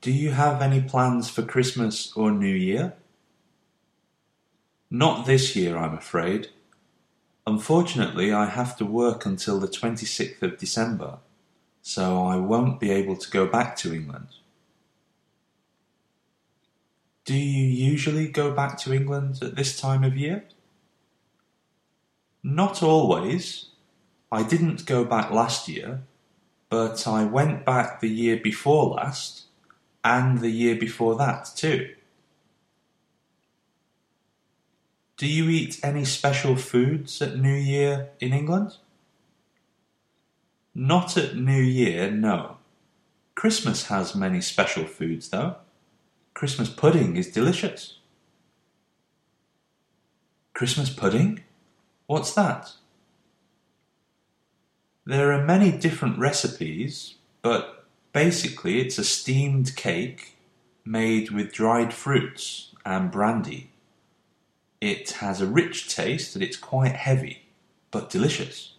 Do you have any plans for Christmas or New Year? Not this year, I'm afraid. Unfortunately, I have to work until the 26th of December, so I won't be able to go back to England. Do you usually go back to England at this time of year? Not always. I didn't go back last year, but I went back the year before last, and the year before that too. Do you eat any special foods at New Year in England? Not at New Year, no. Christmas has many special foods though. Christmas pudding is delicious. Christmas pudding? What's that? There are many different recipes, but basically it's a steamed cake made with dried fruits and brandy. It has a rich taste and it's quite heavy, but delicious.